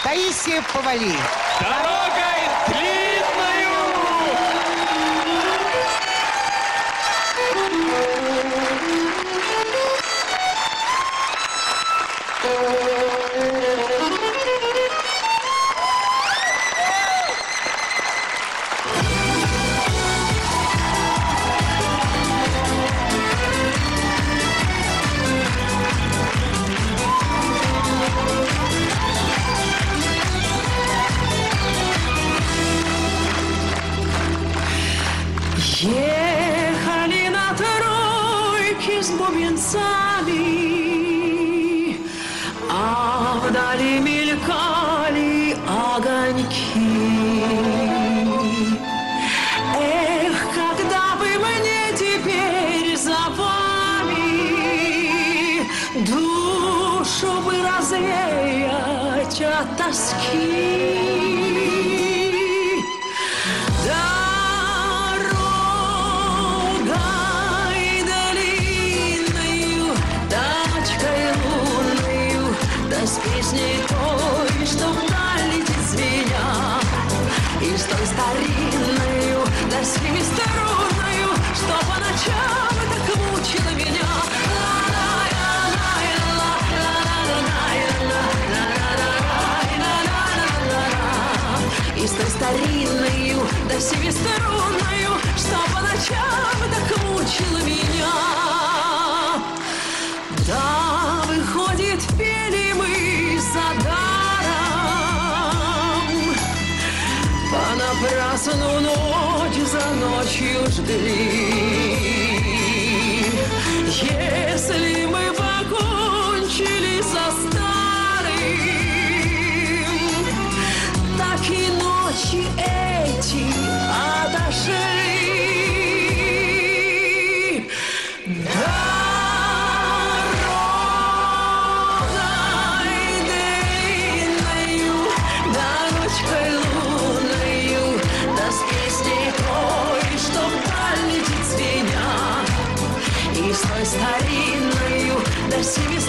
Таисия Повалий. Дорогой длинною! Ехали на тройке с бубенцами, а вдали мелькали огоньки. Эх, когда бы мне теперь за вами душу бы развеять от тоски. С песней той, что вдаль летит звеня, и с той старинною, да семиструнною, что по ночам так мучила меня. И с той старинною, да семиструнною, что по ночам так мучила меня. Да, выходит, пели мы за даром, понапрасну ночь за ночью жгли. Если мы покончили со старым, так и ночи эти отошли. С той старинною, да семиструнною,